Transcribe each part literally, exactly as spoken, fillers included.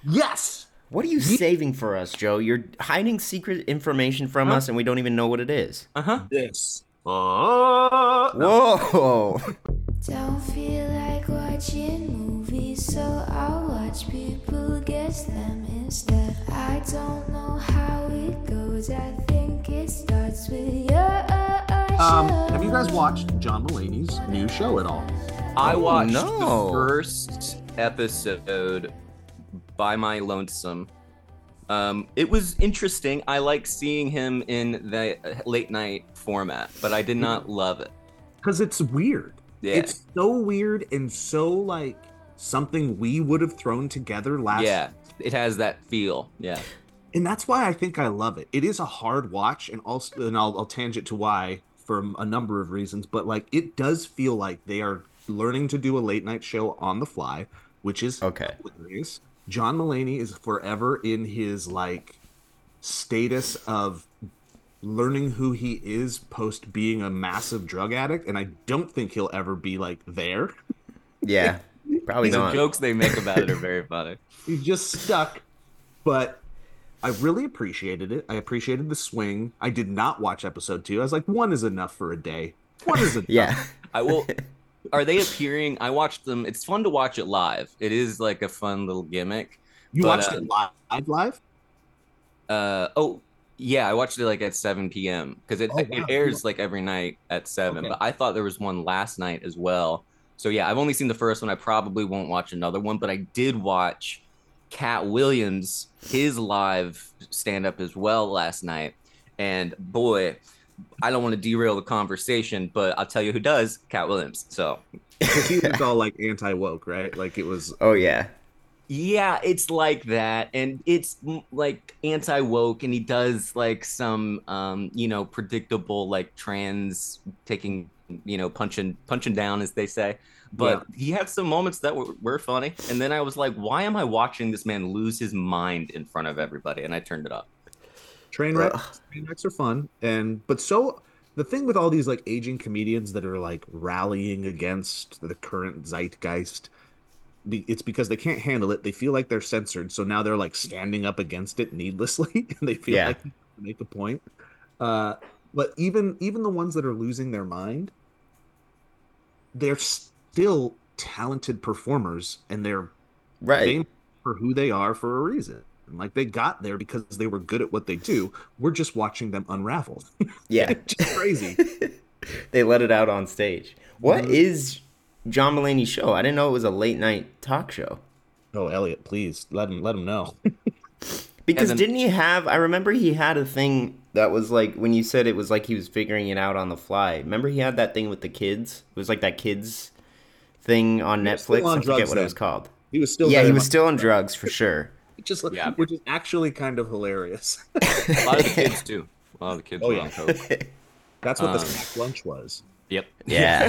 Yes. What are you Ye- saving for us, Joe? You're hiding secret information from Huh? us, and we don't even know what it is. Uh-huh. This. Oh no. Whoa! Don't feel like watching movies, so I'll watch people guess them instead. I don't know how it goes, I think it starts with your Um, have you guys watched John Mulaney's new show at all? I Oh, watched no. the first episode by my lonesome. Um, it was interesting. I like seeing him in the late night format, but I did not love it. Because it's weird. Yeah. It's so weird and so like something we would have thrown together last. Yeah, it has that feel. Yeah. And that's why I think I love it. It is a hard watch, and also, and I'll, I'll tangent to why for a number of reasons, but like it does feel like they are learning to do a late night show on the fly, which is Okay. hilarious. John Mulaney is forever in his like status of learning who he is post being a massive drug addict, and I don't think he'll ever be like there. Yeah, probably The not. jokes they make about it are very funny. He's just stuck. But I really appreciated it. I appreciated the swing. I did not watch episode two. I was like, one is enough for a day. One is enough. Yeah. I will. Are they appearing? I watched them. It's fun to watch it live. It is like a fun little gimmick. You But, watched uh, it live, live? Uh oh, yeah, I watched it like at seven p.m. because it, Oh, wow, it airs like every night at seven. Okay. But I thought there was one last night as well. So yeah, I've only seen the first one. I probably won't watch another one, but I did watch Cat Williams his live stand up as well last night. And boy, I don't want to derail the conversation, but I'll tell you who does, Cat Williams. So Because he was all like anti woke, right? Like it was. Oh yeah. yeah, it's like that, and it's mm, like anti-woke, and he does like some, um, you know, predictable like trans taking, you know, punching punching down, as they say. But he had some moments that were, were funny, and then I was like, why am I watching this man lose his mind in front of everybody? And I turned it off. Train wrecks, train wrecks are fun, and but so the thing with all these like aging comedians that are like rallying against the current zeitgeist, be- it's because they can't handle it. They feel like they're censored, so now they're like standing up against it needlessly, and they feel Yeah. like they have to make a point. Uh, but even even the ones that are losing their mind, they're still talented performers, and they're Right. famous for who they are for a reason. Like they got there because they were good at what they do. We're just watching them unravel. Yeah. It's just crazy. They let it out on stage. What Mhm. is John Mulaney's show? I didn't know it was a late night talk show. Oh, Elliot, please let him let him know. Because then- didn't he have? I remember he had a thing that was like when you said it was like he was figuring it out on the fly. Remember he had that thing with the kids. It was like that kids thing on He was still Netflix. on I forget drugs what it then. was called. He was still Yeah, very he was much- still on drugs for sure. just Yeah. which is actually kind of hilarious. A lot of the kids too. A lot of the kids Oh, were yeah. on coke. That's what the Um, snack lunch was. Yep. Yeah.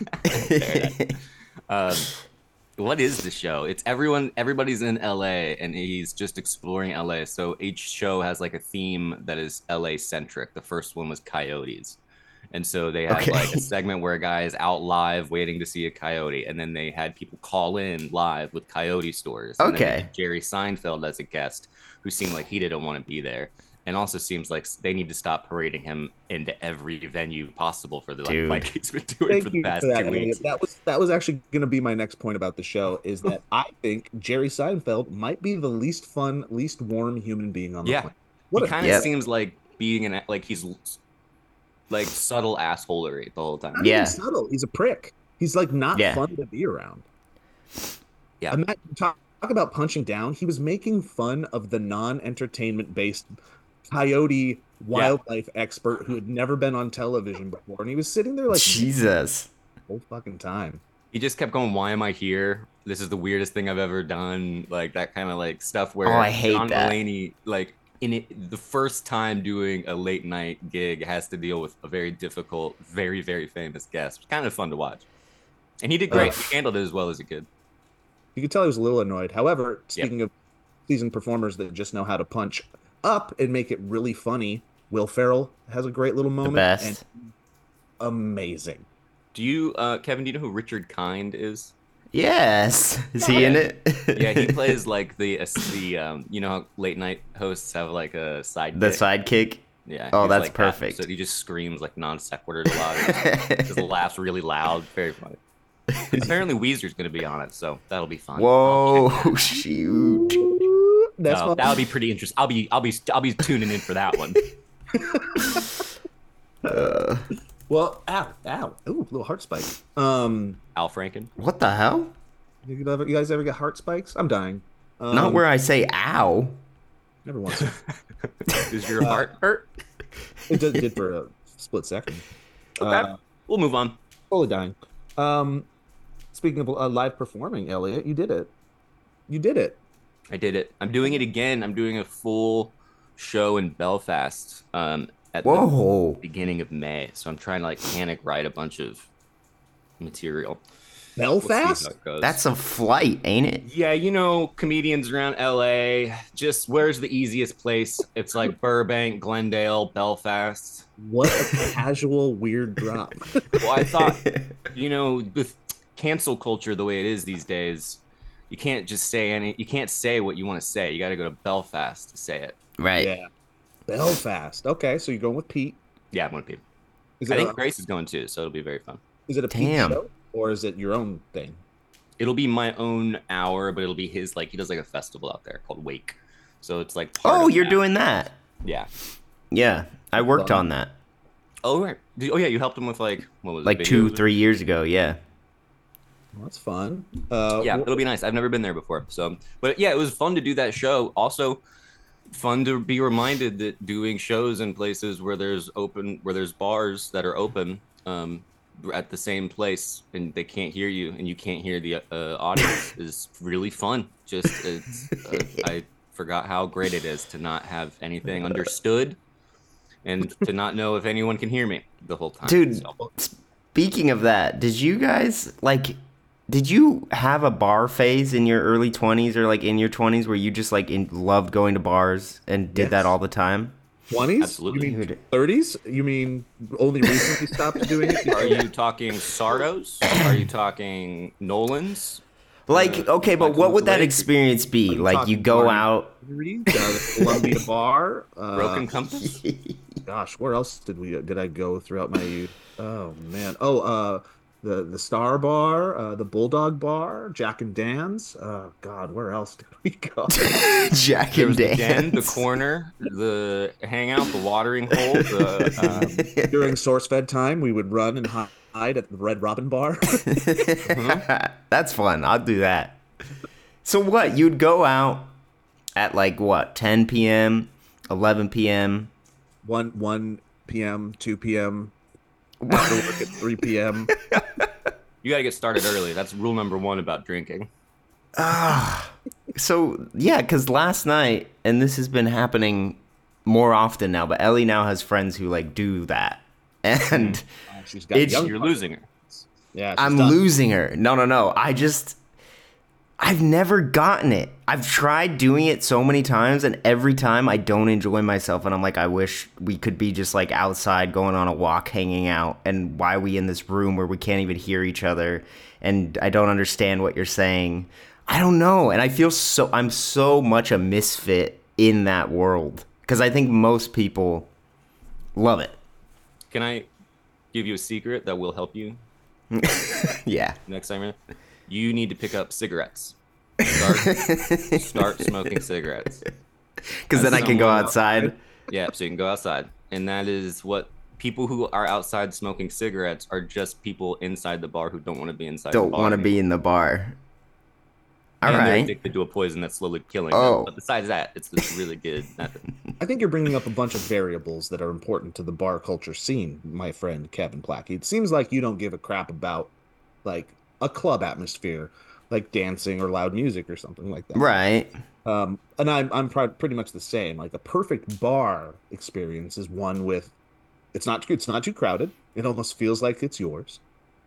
um, what is the show? It's everyone. Everybody's in L A, and he's just exploring L A. So each show has like a theme that is L A centric. The first one was coyotes, and so they had Okay. like a segment where a guy is out live waiting to see a coyote, and then they had people call in live with coyote stories. And then they Okay. had Jerry Seinfeld as a guest, who seemed like he didn't want to be there. And also seems like they need to stop parading him into every venue possible for the like, Dude. like he's been doing Thank for the you past for that, two Elliot. weeks. That was that was actually going to be my next point about the show. Is that I think Jerry Seinfeld might be the least fun, least warm human being on the Yeah. planet. What He a kind of Yep. seems like being an like he's like subtle assholery the whole time. not Yeah. even subtle. He's a prick. He's like not Yeah. fun to be around. Yeah. I'm not, talk, talk about punching down. He was making fun of the non-entertainment based coyote wildlife expert who had never been on television before, and he was sitting there like Jesus. the whole fucking time. He just kept going, "Why am I here? This is the weirdest thing I've ever done." Like that kind of like stuff where Oh, I hate John that. Mulaney, like in it, the first time doing a late night gig, has to deal with a very difficult, very very famous guest. It's kind of fun to watch, and he did great. Ugh. He handled it as well as he could. You could tell he was a little annoyed. However, speaking of seasoned performers that just know how to punch up and make it really funny, Will Ferrell has a great little The moment. best. And amazing. Do you, uh, Kevin? Do you know who Richard Kind is? Yes. Is he in it? Yeah, he plays like the uh, the um, you know how late night hosts have like a side the sidekick. Yeah. Oh, he's that's like that. perfect. So he just screams like non sequiturs a lot. Just, just laughs really loud. Very funny. Apparently Weezer's gonna be on it, so that'll be fun. Whoa, shoot! That's No, that'll be pretty interesting. I'll be I'll be I'll be tuning in for that one. Uh, well, ow, ow, ooh, little heart spike. Um, Al Franken. what the hell? you, ever, you guys ever get heart spikes? I'm dying. Um, Not where I say "ow." Never once. Is your heart hurt? It did, did for a split second. Okay, Uh, we'll move on. totally dying. Um, speaking of uh, live performing, Elliot, you did it. You did it. I did it. I'm doing it again. I'm doing a full show in Belfast um, at Whoa. the beginning of May. So I'm trying to like panic write a bunch of material. We'll see Belfast? how it goes. That's a flight, ain't it? Yeah, you know, comedians around L A, just where's the easiest place? It's like Burbank, Glendale, Belfast. What a casual, weird drop. Well, I thought, you know, with cancel culture the way it is these days, you can't just say any, you can't say what you want to say. You got to go to Belfast to say it. Right. Yeah. Belfast. Okay, so you're going with Pete. Yeah, I'm going to be. Is I it think a, Grace is going too, so it'll be very fun. is it a Pete Damn. show or is it your own thing? It'll be my own hour, but it'll be his, like, he does like a festival out there called Wake. So it's like, part Oh, of you're that. doing that. Yeah. Yeah, I worked Fun. on that Oh, right. Did- Oh, yeah, you helped him with like, what was it? like two, videos? three years ago. Yeah. Well, that's fun. Uh, Yeah, wh- it'll be nice. I've never been there before. So, but yeah, it was fun to do that show. Also, fun to be reminded that doing shows in places where there's open, where there's bars that are open, um, at the same place, and they can't hear you, and you can't hear the uh, audience, is really fun. Just, it's, uh, I forgot how great it is to not have anything understood, and to not know if anyone can hear me the whole time. Dude, So- speaking of that, did you guys like did you have a bar phase in your early twenties or like in your twenties where you just like in, loved going to bars and did Yes. that all the time? twenties? Absolutely. You mean Dude. thirties? You mean only recently stopped doing it? Are you talking Sardos? Are you talking Nolan's? Like, Uh, okay, but Michael what would that Blake? experience Are be? you Like you talking go Barney out Brewery, uh, the Columbia Bar? Uh, Broken Compass? Gosh, where else did we did I go throughout my youth? Oh man. Oh, uh, the the Star Bar, uh, the Bulldog Bar, Jack and Dan's. Oh God, where else did we go? Jack There and was the den, the Dance. corner, the hangout, the watering hole, the um, During SourceFed time, we would run and hide at the Red Robin Bar. That's fun. I'll do that. So what? You'd go out at like what? ten p.m., eleven p.m. one one p.m., two p.m. After work at three p.m. you gotta get started early. That's rule number one about drinking. Ah, so yeah, because last night, and this has been happening more often now, but Ellie now has friends who like do that, and Oh, she's got It's- young You're losing her. Yeah, she's I'm done. losing her. No, no, no. I just, I've never gotten it. I've tried doing it so many times, and every time I don't enjoy myself, and I'm like, I wish we could be just like outside, going on a walk, hanging out, and why are we in this room where we can't even hear each other, and I don't understand what you're saying. I don't know, and I feel so, I'm so much a misfit in that world, because I think most people love it. Can I give you a secret that will help you Yeah. next time? You need to pick up cigarettes. Start, start smoking cigarettes. Because then I can go someone outside. Yeah, so you can go outside. And that is what people who are outside smoking cigarettes are just people inside the bar who don't want to be inside Don't the bar. want to be in the bar. All and they're right. addicted to a poison that's slowly killing Oh. them. But besides that, it's this really good method. I think you're bringing up a bunch of variables that are important to the bar culture scene, my friend Kevin Plackey. It seems like you don't give a crap about like a club atmosphere, like dancing or loud music or something like that. Right. Um, and I'm I'm pr- pretty much the same. Like a perfect bar experience is one with it's not it's not too crowded. It almost feels like it's yours.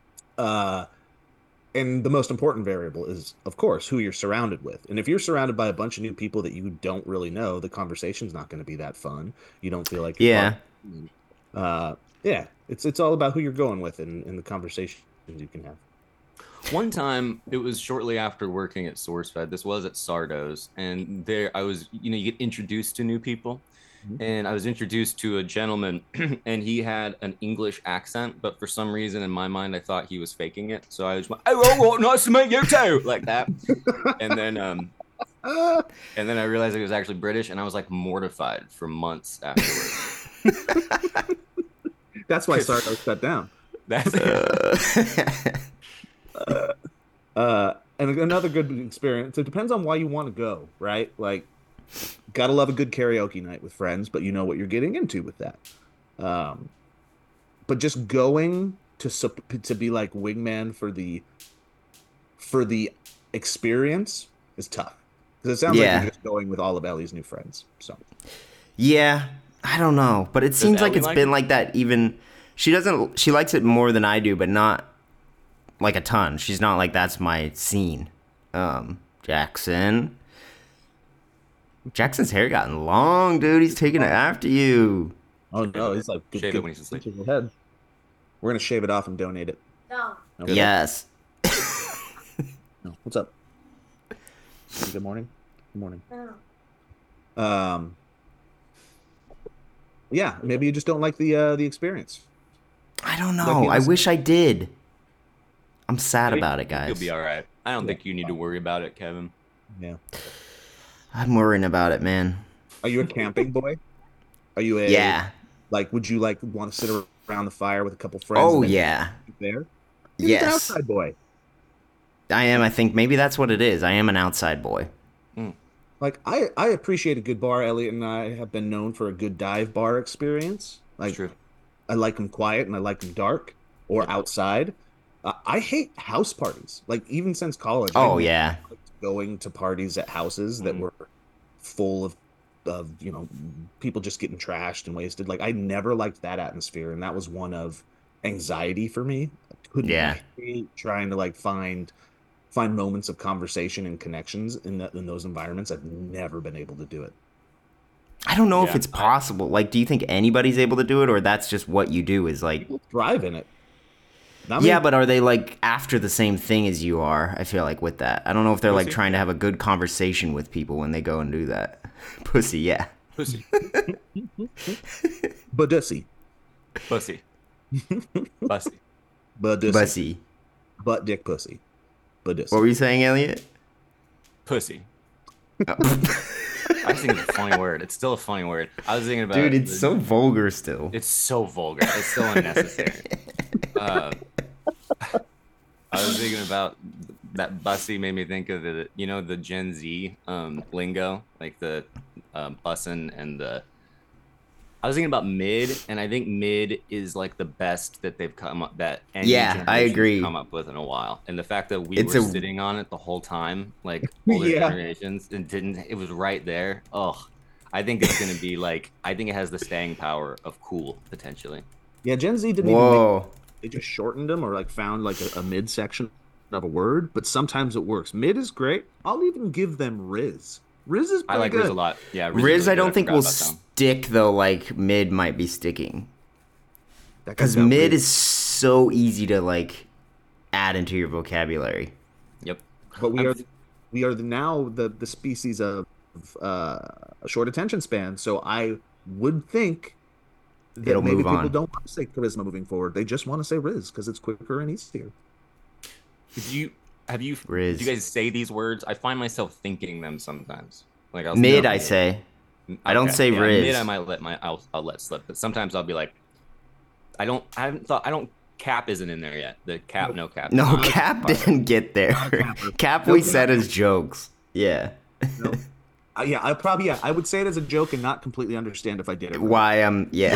Uh, and the most important variable is, of course, who you're surrounded with. And if you're surrounded by a bunch of new people that you don't really know, the conversation's not going to be that fun. You don't feel like you're Yeah. part- Uh, yeah. It's it's all about who you're going with and, and the conversations you can have. One time, it was shortly after working at SourceFed. This was at Sardo's, and there I was. You know, you get introduced to new people, Mhm. and I was introduced to a gentleman, and he had an English accent, but for some reason in my mind, I thought he was faking it. So I was like, "Oh, oh, oh, nice to meet you too," like that, and then um, Ah, and then I realized he was actually British, and I was like mortified for months afterwards. that's why Sardo shut down. That's Uh, and another good experience. It depends on why you want to go, right? Like, gotta love a good karaoke night with friends, but you know what you're getting into with that. Um, but just going to sup- to be like wingman for the for the experience is tough because it sounds like Yeah. you're just going with all of Ellie's new friends. So Yeah, I don't know, but it seems like Ellie it's like been it? like that. Even she doesn't. She likes it more than I do, but not like a ton. She's not like that's my scene. Um, Jackson. Jackson's hair gotten long, dude. He's taking it after you. oh no, he's like Shave it when he's asleep. pinches the head. We're gonna shave it off and donate it. No. Okay? Yes. No. What's up? Good morning. Good morning. No. Um. Yeah, maybe you just don't like the uh, the experience. I don't Like know. the I innocent- wish I did. I'm sad I about it, think guys. You'll be all right. I don't think you need to worry about it, Kevin. Yeah. I'm worrying about it, man. Are you a camping boy? Are you a Yeah. like? Would you like want to sit around the fire with a couple friends? Oh and then yeah. eat there. You're just an Yes. outside boy. I am. I think maybe that's what it is. I am an outside boy. Like I, I appreciate a good bar. Elliot and I have been known for a good dive bar experience. Like It's true. I like them quiet and I like them dark or outside. Uh, I hate house parties. Like even since college. I Oh yeah. liked going to parties at houses that Mhm. were full of, of you know, people just getting trashed and wasted. Like I never liked that atmosphere, and that was one of anxiety for me. I couldn't. Yeah. I hate trying to like find find moments of conversation and connections in that in those environments. I've never been able to do it. I don't know if Yeah, it's I- possible. Like, do you think anybody's able to do it, or that's just what you do? Is like, People thrive in it. Not yeah, many- but are they like after the same thing as you are? I feel like with that, I don't know if they're like Pussy? trying to have a good conversation with people when they go and do that. Pussy, yeah. Pussy. Budussy. Pussy. Pussy. Budussy. Pussy. Butt dick pussy. Budussy. What were you saying, Elliot? Pussy. Oh. I was thinking it's a funny word. It's still a funny word. I was thinking about Dude, it's the- so vulgar still. It's so vulgar. It's so unnecessary. uh, I was thinking about that bussy made me think of the, you know, the Gen Z um, lingo, like the um, bussin' and the. I was thinking about mid, and I think mid is like the best that they've come up that any Yeah, I generation's agree. come up with in a while, and the fact that we It's were a- sitting on it the whole time, like older Yeah. generations, and didn't. It was right there. Oh, I think it's gonna be like. I think it has the staying power of cool potentially. Yeah, Gen Z didn't even make, Whoa. they just shortened them or like found like a, a mid section of a word, but sometimes it works. Mid is great. I'll even give them Riz. Riz is pretty I like good. Riz a lot. Yeah, is Riz, really I good. don't think forgot will about them. stick though. Like mid might be sticking That because guy's got mid Riz. is so easy to like add into your vocabulary. Yep. But we I'm- are we are the, now the the species of uh, a short attention span. So I would think that It'll maybe move people on. don't want to say charisma moving forward. They just want to say Riz because it's quicker and easier. Did you have you Riz. did you guys say these words? I find myself thinking them sometimes. Like I was Mid, thinking- I say. I don't Okay, say yeah, Riz. Mid, I might let my I'll, I'll let slip, but sometimes I'll be like, I don't. I haven't thought. I don't. Cap isn't in there yet. The cap, no cap. No, Not- Cap didn't get there. Not a capper. Cap No we cap. said as jokes. Yeah. No. Uh, yeah, I probably yeah I would say it as a joke and not completely understand if I did it. right. Why I'm yeah.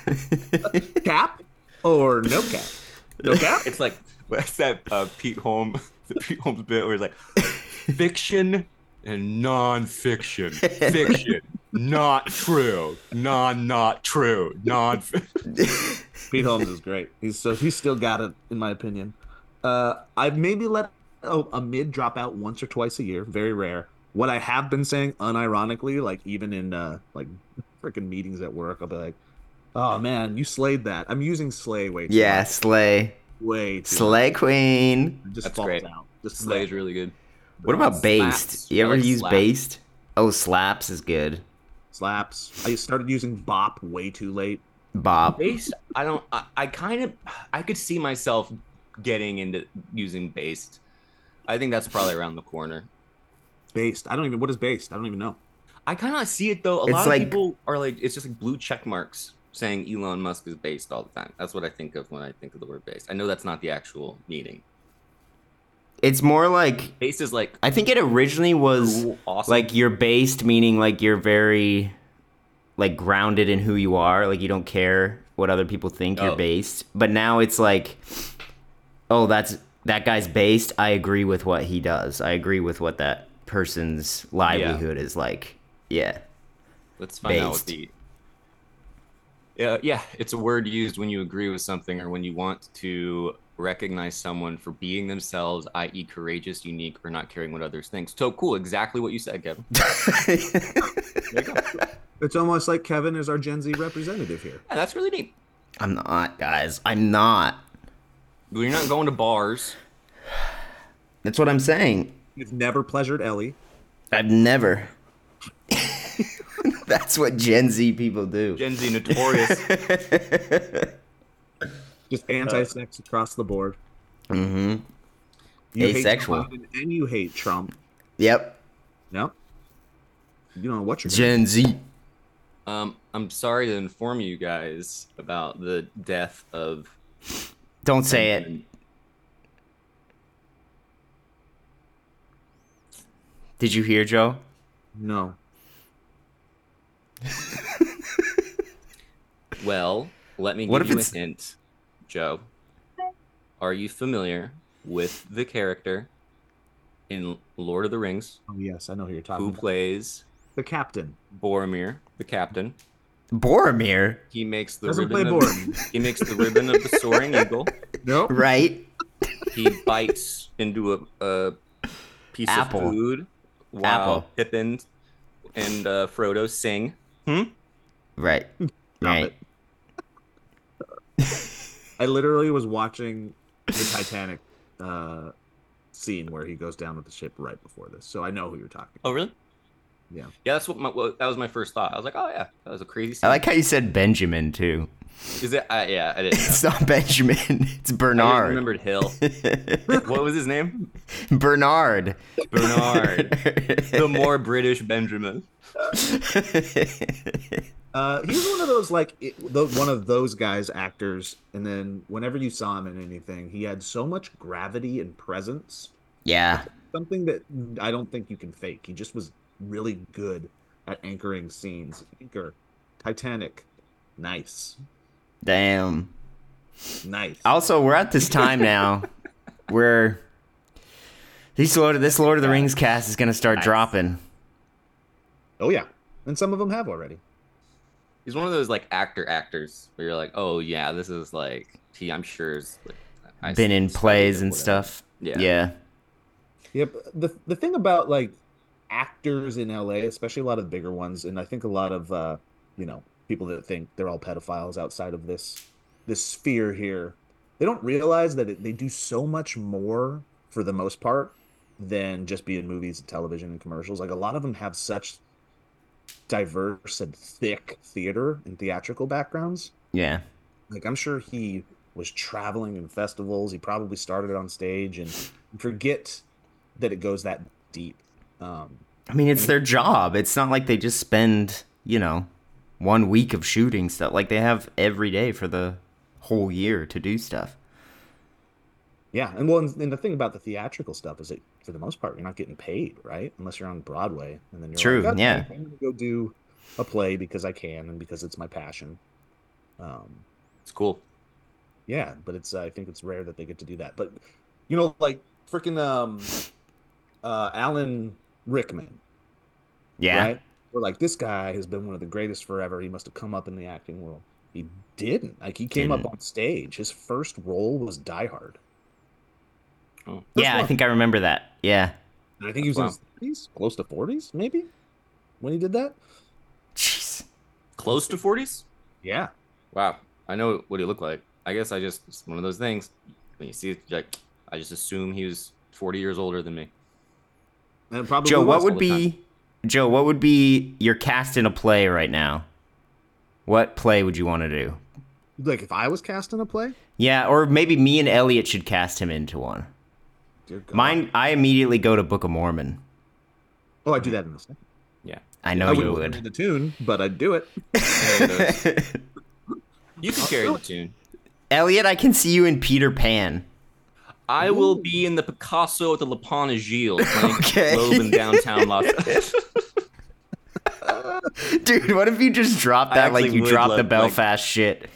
Cap or no cap? No cap. It's like what's that uh, Pete Holmes, the Pete Holmes bit where he's like, fiction and non-fiction, fiction, not true, non not true, non. Pete Holmes is great. He's so he's still got it in my opinion. Uh, I've maybe let a, a mid drop out once or twice a year, very rare. What I have been saying, unironically, like even in uh, like freaking meetings at work, I'll be like, "Oh man, you slayed that." I'm using slay way too Yeah, much. Slay. way too Slay Queen. much. It just That's falls great. out. Just Slay is really good. What about Based? Slaps. You I ever like use Slaps. Based? Oh, Slaps is good. slaps. I started using Bop way too late. Bop. Based, I don't. I, I kind of. I could see myself getting into using based. I think that's probably around the corner. Based. I don't even. What is based? I don't even know. I kind of see it though. A It's lot like- of people are like, it's just like blue check marks saying Elon Musk is based all the time. That's what I think of when I think of the word based. I know that's not the actual meaning. It's more like Based is like I think it originally was cool, awesome. like you're based, meaning like you're very like grounded in who you are. Like you don't care what other people think. You're Oh. based. But now it's like, oh, that's that guy's based. I agree with what he does. I agree with what that person's livelihood is like. Yeah. Let's find out what based. the. Yeah, yeah, it's a word used when you agree with something or when you want to recognize someone for being themselves, that is, courageous, unique, or not caring what others think. So cool, exactly what you said, Kevin. There you go. It's almost like Kevin is our Gen Z representative here. Yeah, that's really neat. I'm not, guys. I'm not. Well, you're not going to bars. That's what I'm saying. You've never pleasured Ellie. I've never. That's what Gen Z people do. Gen Z notorious. Just anti-sex across the board. Mm-hmm. You Asexual. hate Joe Biden and you hate Trump. Yep. No. You don't know what you're gonna Gen Z. Um, I'm sorry to inform you guys about the death of. Don't say it. Did you hear, Joe? No. Well, let me What give if you it's- a hint, Joe. Are you familiar with the character in Lord of the Rings Oh yes, I know who you're talking who about. plays The captain. Boromir, the captain? Boromir, He makes the Doesn't ribbon. play Of, Boromir. he makes the ribbon of the soaring eagle. No. right? He bites into a, a piece Apple. of food while Apple. Pippin and uh, Frodo sing. Hmm? Right. Right. it. I literally was watching the Titanic uh, scene where he goes down with the ship right before this, so I know who you're talking Oh, really? Yeah. Yeah, that's what my well, that was my first thought. I was like, oh yeah, that was a crazy scene. I like how you said Benjamin too. Is it? Uh, yeah, I didn't know. It's not Benjamin. It's I just Bernard. remembered Hill. What was his name? Bernard. Bernard. The more British Benjamin. Uh, he was one of those like it, the, one of those guys actors, and then whenever you saw him in anything, he had so much gravity and presence, Yeah. something that I don't think you can fake. He just was really good at anchoring scenes. Anchor, Titanic, nice, Damn. nice. Also, we're at this time now where these Lord, this Lord of the Rings cast is gonna start Nice. dropping. Oh yeah, and some of them have already. He's one of those like actor actors where you're like, oh yeah, this is like he. I'm sure is like, I Been in studied plays or and whatever. stuff. Yeah. Yeah. Yep. The the thing about like actors in L A, especially a lot of the bigger ones, and I think a lot of uh, you know, people that think they're all pedophiles outside of this this sphere here, they don't realize that it, they do so much more for the most part than just be in movies and television and commercials. Like a lot of them have such diverse and thick theater and theatrical backgrounds. Yeah. Like I'm sure he was traveling in festivals. He probably started on stage, and forget that it goes that deep. Um, I mean, it's their job. It's not like they just spend, you know, one week of shooting stuff. Like they have every day for the whole year to do stuff. yeah, and well, and, and the thing about the theatrical stuff is that for the most part, you're not getting paid, right? Unless you're on Broadway, and then you're True, like, "Okay, yeah. I'm gonna go do a play because I can and because it's my passion. Um, It's cool. Yeah, but it's uh, I think it's rare that they get to do that. But you know, like freaking um, uh, Alan Rickman, Yeah. right? We're like, this guy has been one of the greatest forever. He must have come up in the acting world. He didn't. Like he came Didn't. up on stage. His first role was Die Hard. Oh. Yeah, I one. think I remember that. Yeah. And I think he was Wow. in his thirties, close to forties, maybe, when he did that. Jeez. Close to forties. Yeah. Wow. I know what he looked like. I guess I just it's one of those things. When you see it, like, I just assume he was forty years older than me. And probably Joe, what was would all the time. be Joe? What would be your cast in a play right now? What play would you want to do? Like if I was cast in a play? Yeah, or maybe me and Elliot should cast him into one. Dear God. Mine, I immediately go to Book of Mormon. Oh, I'd do that in a second. Yeah. I know I you wouldn't carry would. the tune, but I'd do it. You can carry the tune. Elliot, I can see you in Peter Pan. I will be in the Picasso at the La Panagile playing Okay. Globe in downtown Los Angeles. Dude, what if you just drop I that like actually you would dropped love- the like- Belfast shit?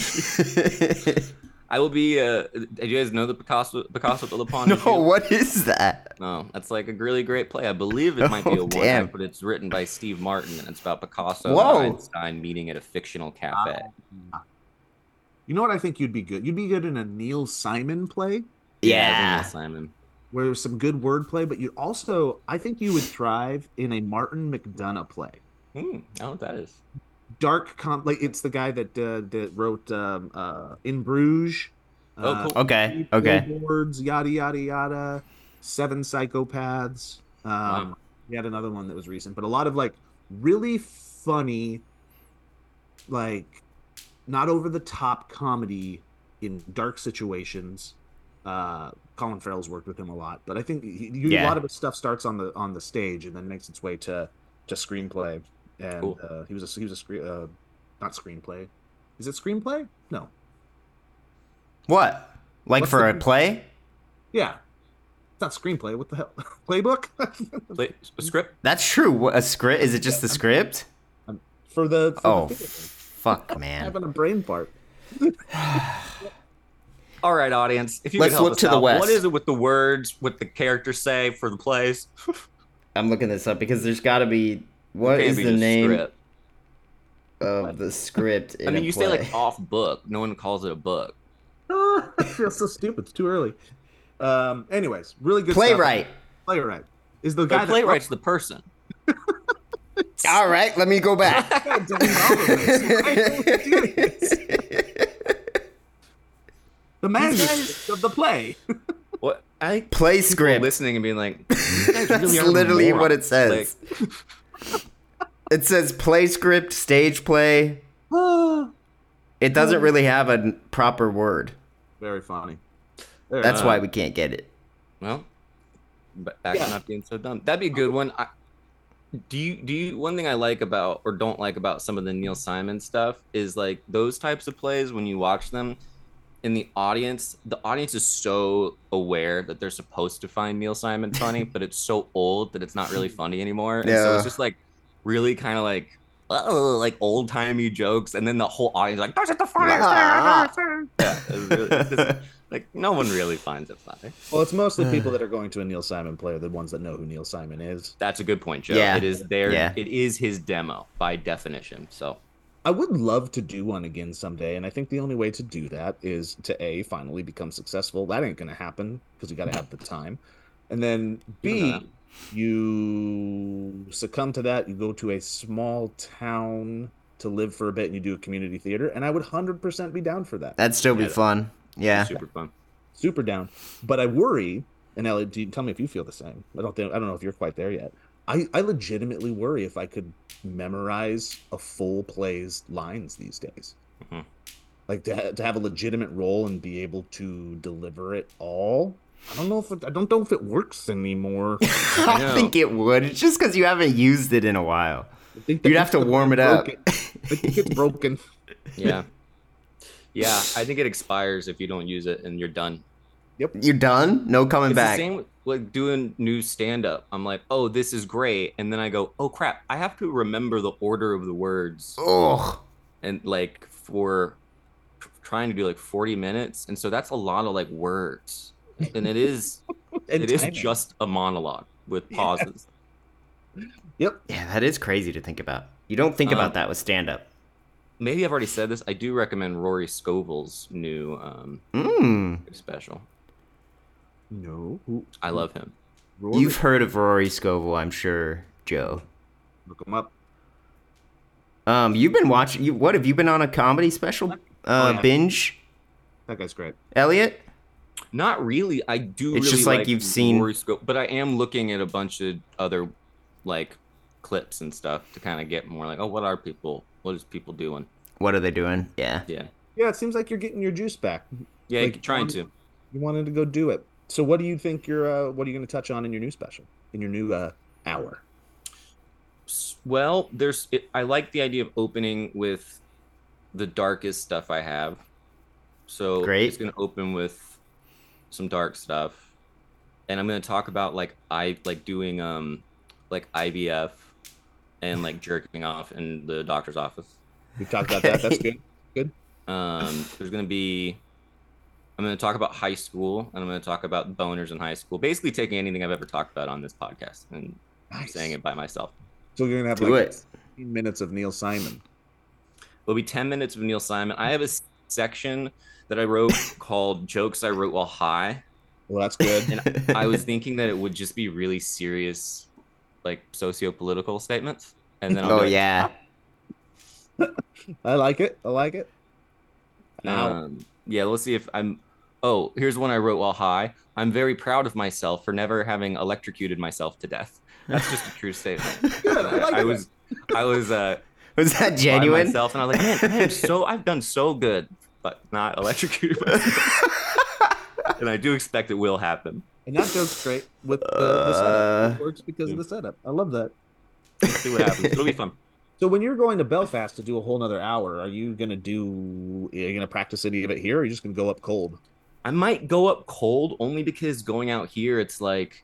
I will be. Uh, do you guys know the Picasso Picasso at the La Panagile? No, what is that? No, that's like a really great play. I believe it might be Oh, a one, damn. but it's written by Steve Martin, and it's about Picasso Whoa. and Einstein meeting at a fictional cafe. You know what I think you'd be good? You'd be good in a Neil Simon play Yeah. Neil Simon. where there's some good wordplay, but you also, I think you would thrive in a Martin McDonough play. Hmm, I don't know what that is. Dark, com- like it's the guy that uh, that wrote um, uh, In Bruges. Oh, uh, cool. Okay, okay. Billboards, yada yada yada. Seven Psychopaths. Um, Wow. We had another one that was recent, but a lot of like really funny, like not over the top comedy in dark situations. Uh, Colin Farrell's worked with him a lot, but I think he, he, Yeah. a lot of his stuff starts on the on the stage and then makes its way to to screenplay. And Cool. uh, he was a he was a screen uh, not screenplay. Is it screenplay? No. What? Like What's for the- a play? Yeah. It's not screenplay. What the hell? Playbook? Play, a script? That's true. What, a script? Is it just the script? for the for Oh, the theater. fuck, man. Having a brain fart. All right, audience. If you Let's could help look us to the out, west. What is it with the words, what the characters say for the plays? I'm looking this up because there's got to be. What Can't is be the just name script. of the script in I mean, a you play? say like off book. No one calls it a book. Oh, I feel so stupid. It's too early. Um. Anyways, really good. Playwright. Stuff. Playwright is the The guy playwright's the person. All right, let me go back. that. The manuscript of the play. What? I think Play people script. listening and being like, "You guys That's really are literally what morons." it says. Like, It says play script, stage play. It doesn't really have a n- proper word. Very funny. Very That's Uh, why we can't get it. well, but back Yeah. to not being so dumb. That'd be a good one. I, do you do you one thing I like about or don't like about some of the Neil Simon stuff is like those types of plays when you watch them in the audience, the audience is so aware that they're supposed to find Neil Simon funny, but it's so old that it's not really funny anymore. And so Yeah. it's just like really kind of like oh, like old timey jokes, and then the whole audience is like, "That's the funniest thing." Yeah, it's really, it's just, like no one really finds it funny. Well, it's mostly people that are going to a Neil Simon play are the ones that know who Neil Simon is. That's a good point, Joe. Yeah. It is their Yeah. it is his demo by definition. So I would love to do one again someday, and I think the only way to do that is to A, finally become successful. That ain't gonna happen because you gotta have the time. And then You don't know B, you succumb to that, you go to a small town to live for a bit and you do a community theater, and I would one hundred percent be down for that. That'd still be Yeah. fun. Yeah. super fun. Super down. But I worry, and Elliot, do you, tell me if you feel the same. I don't think I don't know if you're quite there yet. I, I legitimately worry if I could memorize a full play's lines these days. Mhm. Like to, ha- to have a legitimate role and be able to deliver it all. I don't know if it, I don't know if it works anymore. I I know. think it would. It's just because you haven't used it in a while. I think that You'd have to it's warm it up. broken. I think it's broken. Yeah. Yeah, I think it expires if you don't use it and you're done. You're done? No coming It's back. the same with like doing new stand up. I'm like, oh, this is great. And then I go, oh crap, I have to remember the order of the words. Ugh. And like for tr- trying to do like forty minutes. And so that's a lot of like words. And it is And it is timing. just a monologue with pauses. Yep. Yeah, that is crazy to think about. You don't think Um, about that with stand up. Maybe I've already said this. I do recommend Rory Scovel's new um Mm. special. No. Who, I love him. Rory? You've heard of Rory Scovel, I'm sure, Joe. Look him up. Um, you've been watching. You, what have you been on a comedy special uh, Oh, yeah. binge, That guy's great. Elliot? Not really. I do It's really just like like you've seen- Rory Scope, but I am looking at a bunch of other like clips and stuff to kind of get more like, oh, what are people? What is people doing? What are they doing? Yeah. Yeah, Yeah, it seems like you're getting your juice back. yeah, Like, trying um, to. You wanted to go do it. So what do you think you're uh what are you going to touch on in your new special? In your new uh hour? S- Well, there's. It, I like the idea of opening with the darkest stuff I have. So Great. it's gonna open with some dark stuff, and I'm gonna talk about like I like doing um like I V F and like jerking off in the doctor's office. We talked about that. That's Okay. good. Good. Um, there's gonna be. I'm gonna talk about high school, and I'm gonna talk about boners in high school. Basically, taking anything I've ever talked about on this podcast and Nice. saying it by myself. So you're gonna have Do like it. fifteen minutes of Neil Simon. It'll be ten minutes of Neil Simon. I have a s- section that I wrote called "Jokes I Wrote While High," Well, that's good. and I was thinking that it would just be really serious, like socio-political statements, and then I'll Oh be like, yeah. I like it. I like it. Now, Um, yeah, let's see if I'm. Oh, here's one I wrote while high. I'm very proud of myself for never having electrocuted myself to death. That's just a true statement. Good, I like I that. was, I was uh, Was that by genuine? myself, and I was like, man, man, so I've done so good, but not electrocuted myself. And I do expect it will happen. and that joke's great with the, the setup. Uh, It works because of the setup. I love that. Let's see what happens. It'll be fun. So when you're going to Belfast to do a whole nother hour, are you gonna do? Are you gonna practice any of it here, or are you just gonna go up cold? I might go up cold only because going out here, it's like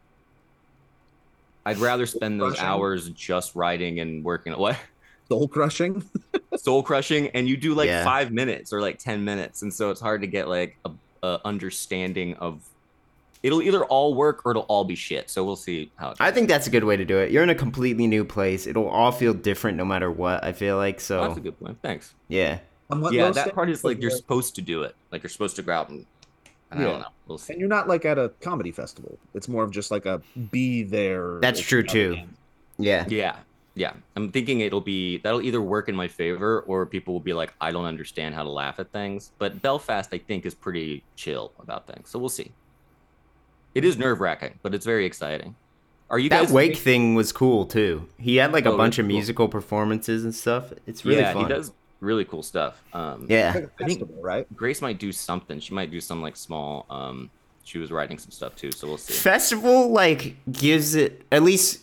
I'd rather spend those Crushing. hours just writing and working. What? Soul crushing. Soul crushing, and you do like Yeah. five minutes or like ten minutes, and so it's hard to get like a, a understanding of. It'll either all work or it'll all be shit. So we'll see how. It I think that's a good way to do it. You're in a completely new place. It'll all feel different no matter what, I feel like. Oh, So that's a good point. Thanks. yeah. On what Yeah, low that stakes part is like you're you're- supposed to do it. Like you're supposed to go out and. and I Yeah. don't know. We'll see. And you're not like at a comedy festival. It's more of just like a be there. That's true too. Yeah. Yeah, yeah. I'm thinking it'll be that'll either work in my favor or people will be like, I don't understand how to laugh at things. But Belfast, I think, is pretty chill about things. So we'll see. It is nerve wracking, but it's very exciting. Are you That guys Wake thing was cool too. He had like a Oh, bunch that's of cool. musical performances and stuff. It's really yeah, fun. he does really cool stuff. Um, Yeah. Like a I think- festival, right? Grace might do something. She might do some like small. Um, she was writing some stuff too, so we'll see. Festival like gives it at least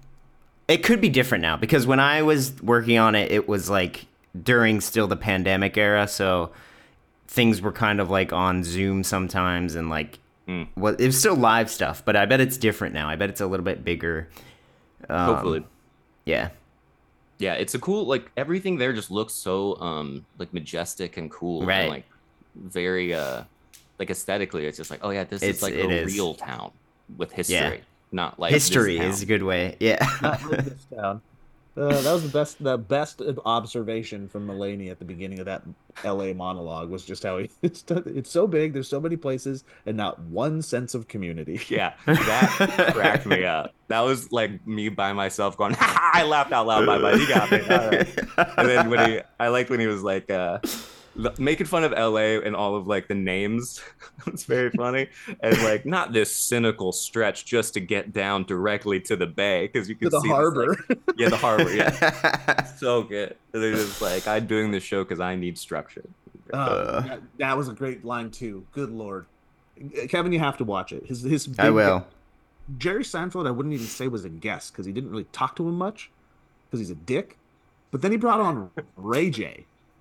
it could be different now because when I was working on it, it was like during still the pandemic era, so things were kind of like on Zoom sometimes and like Mm. well, it was still live stuff, but I bet it's different now. I bet it's a little bit bigger. Um, Hopefully, yeah. yeah. It's a cool like everything there just looks so um like majestic and cool, Right. And, like very uh like aesthetically, it's just like oh yeah, this It's- is like it a is. real town with history, Yeah. not like this History town. is a good way. Yeah. Not live this down. Uh, that was the best. The best observation from Mulaney at the beginning of that L A monologue was just how he, it's it's so big. There's so many places and not one sense of community. Yeah, that cracked me up. That was like me by myself going, ha, ha, I laughed out loud. Bye bye, you got me. All right. And then when he, I liked when he was like, uh, l- making fun of L A and all of like the names. It's very funny. And like, not this cynical stretch just to get down directly to the bay because you To can the see this, harbor. like- yeah, the harbor. Yeah, so good. And they're just like, I'm doing this show because I need structure. Uh, that, that was a great line too. Good lord, Kevin, you have to watch it. His his. I big- will. Jerry Seinfeld, I wouldn't even say was a guest because he didn't really talk to him much because he's a dick. But then he brought on Ray J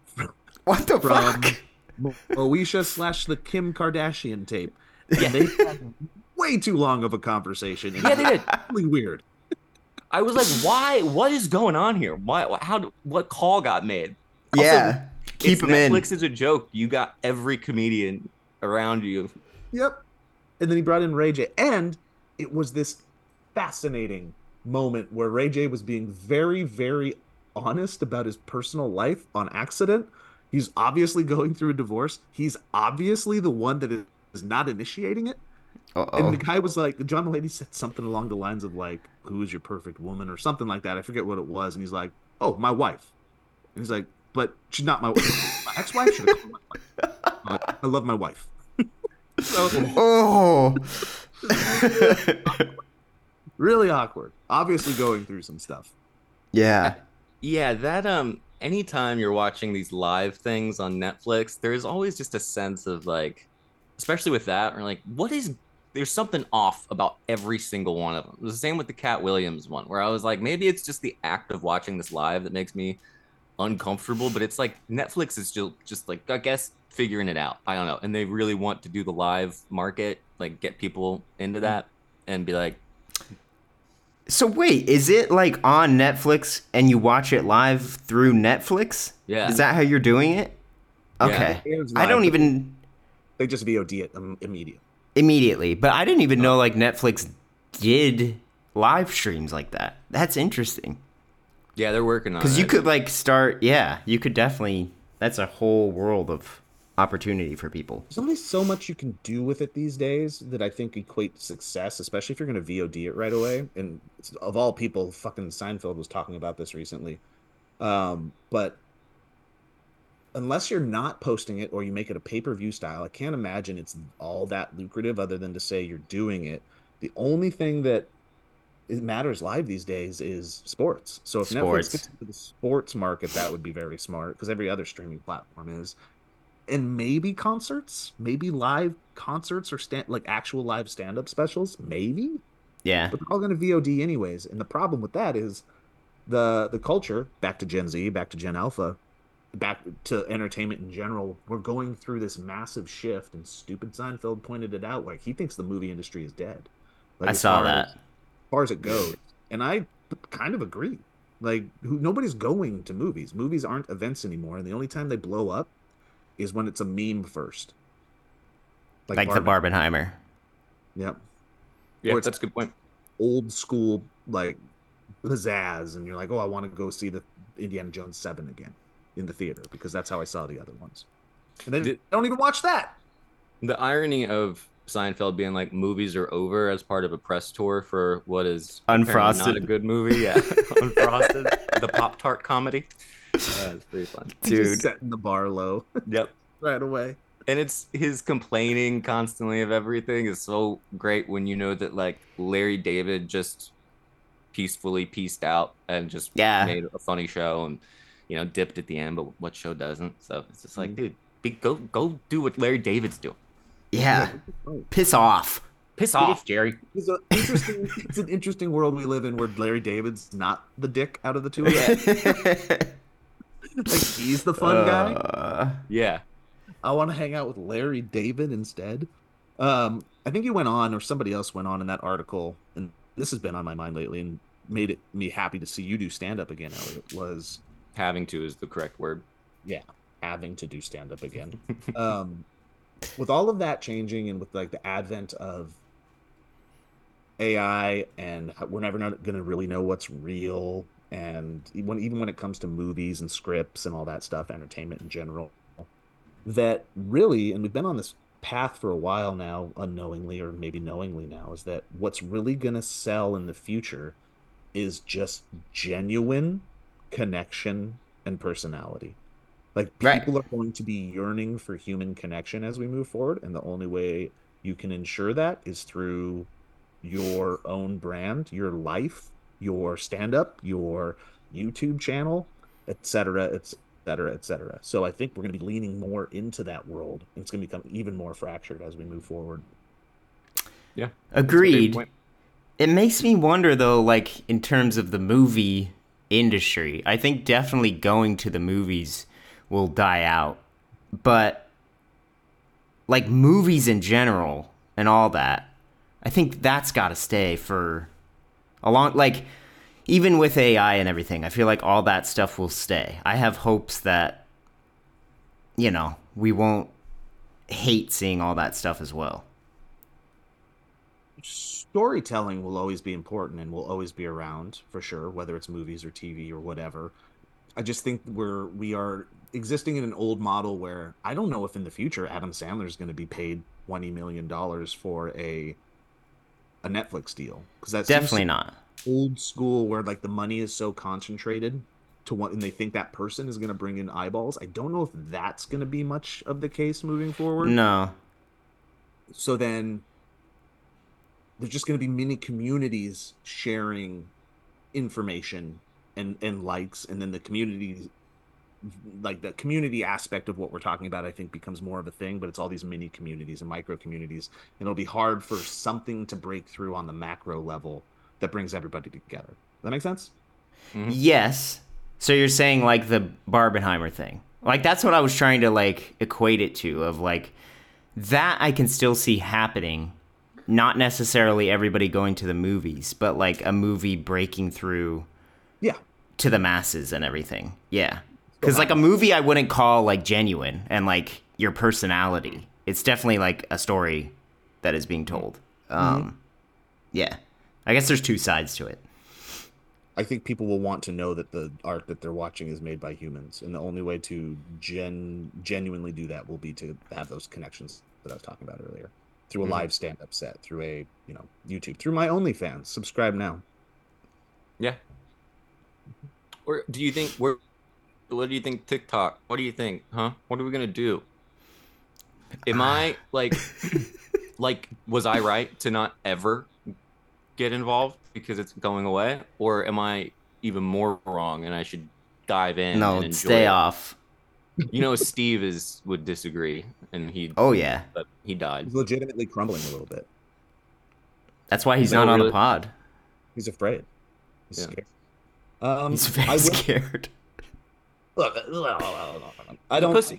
What the from fuck? Moesha slash the Kim Kardashian tape. And they had way too long of a conversation. And Yeah, they did. really weird. I was like, why? What is going on here? Why? How? What call got made? Also, Yeah. Keep It's him in. Netflix is a joke. You got every comedian around you. Yep. And then he brought in Ray J. And it was this fascinating moment where Ray J was being very, very honest about his personal life on accident. He's obviously going through a divorce. He's obviously the one that is not initiating it. And Uh-oh. the guy was like, John Mulaney said something along the lines of like, "Who is your perfect woman?" or something like that. I forget what it was. And he's like, "Oh, my wife." And he's like, "But she's not my wife. My ex-wife should have called my wife. I love my wife." So Oh. really awkward. Obviously going through some stuff. Yeah. Yeah, that um anytime you're watching these live things on Netflix, there's always just a sense of like, especially with that, or like, what is there's something off about every single one of them. It was the same with the Cat Williams one, where I was like, maybe it's just the act of watching this live that makes me uncomfortable, but it's like Netflix is still just like, I guess, figuring it out. I don't know. And they really want to do the live market, like get people into that and be like, So wait, is it like on Netflix and you watch it live through Netflix? Yeah. Is that how you're doing it? Yeah. Okay. It's I live, don't but even They just V O D it um, immediately. immediately, but I didn't even know like Netflix did live streams like that. That's interesting. yeah, they're working on it. Because you could like start, yeah, you could definitely. That's a whole world of opportunity for people. There's only so much you can do with it these days that I think equate success, especially if you're going to V O D it right away. And of all people, fucking Seinfeld was talking about this recently. Um, but unless you're not posting it or you make it a pay-per-view style, I can't imagine it's all that lucrative other than to say you're doing it. The only thing that it matters live these days is sports. So if Sports. Netflix gets into the sports market, that would be very smart because every other streaming platform is. And maybe concerts, maybe live concerts or stand like actual live stand-up specials, maybe, Yeah. but they're all going to V O D anyways. And the problem with that is the the culture, back to Gen Z, back to Gen Alpha, back to entertainment in general, we're going through this massive shift. And stupid Seinfeld pointed it out, like he thinks the movie industry is dead. Like, I as saw far that. as, as far as it goes, and I kind of agree. Like, who, nobody's going to movies. Movies aren't events anymore, and the only time they blow up is when it's a meme first. Like the Barbenheimer. Barbenheimer. Yep. yeah, or it's- that's a good point. Old school, like, pizzazz, and you're like, oh, I want to go see the Indiana Jones seven again in the theater because that's how I saw the other ones. And then Did- don't even watch that. The irony of Seinfeld being like movies are over as part of a press tour for what is apparently Unfrosted. not a good movie. Yeah, Unfrosted, the Pop Tart comedy. Uh, it's pretty fun, He's just Dude. setting the bar low Yep. right away. And it's his complaining constantly of everything is so great when you know that like Larry David just peacefully pieced out and just Yeah. made a funny show and you know dipped at the end, but what show doesn't? So it's just like, dude, be, go go do what Larry David's doing. Yeah. Right. Piss off. Piss off, Jerry. It's, a interesting, it's an interesting world we live in where Larry David's not the dick out of the two of them. Like, he's the fun guy. Uh, Yeah. I want to hang out with Larry David instead. Um, I think he went on, or somebody else went on in that article, and this has been on my mind lately and made it me happy to see you do stand up again, Elliot, was Having to is the correct word. yeah, having to do stand up again. um, with all of that changing and with like the advent of A I, and we're never going to really know what's real, and even even when it comes to movies and scripts and all that stuff, entertainment in general, that really, and we've been on this path for a while now, unknowingly or maybe knowingly now, is that what's really going to sell in the future is just genuine connection and personality. Like, Right. people are going to be yearning for human connection as we move forward, and the only way you can ensure that is through your own brand, your life, your stand-up, your YouTube channel, et cetera, et cetera, et cetera. So I think we're going to be leaning more into that world, and it's going to become even more fractured as we move forward. Yeah. Agreed. Point. It makes me wonder, though, like, in terms of the movie industry, I think definitely going to the movies will die out. But, like, movies in general and all that, I think that's got to stay for a long, like, even with A I and everything, I feel like all that stuff will stay. I have hopes that, you know, we won't hate seeing all that stuff as well. Storytelling will always be important and will always be around for sure, whether it's movies or T V or whatever. I just think we're we are existing in an old model where I don't know if in the future Adam Sandler is going to be paid twenty million dollars for a a Netflix deal, because that's Definitely not. old school where like the money is so concentrated to what, and they think that person is going to bring in eyeballs. I don't know if that's going to be much of the case moving forward. No. so then there's just going to be mini communities sharing information and and likes, and then the community, like the community aspect of what we're talking about, I think becomes more of a thing, but it's all these mini communities and micro communities, and it'll be hard for something to break through on the macro level that brings everybody together. Does that make sense? Mm-hmm. Yes. So you're saying like the Barbenheimer thing. Like that's what I was trying to like equate it to, of like that I can still see happening, not necessarily everybody going to the movies, but like a movie breaking through yeah to the masses and everything. Yeah. Cuz like a movie I wouldn't call like genuine and like your personality. It's definitely like a story that is being told. Um mm-hmm. Yeah. I guess there's two sides to it. I think people will want to know that the art that they're watching is made by humans, and the only way to gen genuinely do that will be to have those connections that I was talking about earlier, through a mm-hmm. live stand-up set, through a you know YouTube, through my OnlyFans. Subscribe now. Yeah. Or do you think we're? What do you think TikTok? What do you think? Huh? What are we gonna do? Am I like, like, was I right to not ever get involved because it's going away, or am I even more wrong and I should dive in? No, and enjoy stay it? off. You know, Steve is would disagree, and he. Oh yeah, but he died. He's legitimately crumbling a little bit. That's why he's no, not on really? the pod. He's afraid. He's yeah. scared. Um, he's very I scared. Look, I don't. Pussy.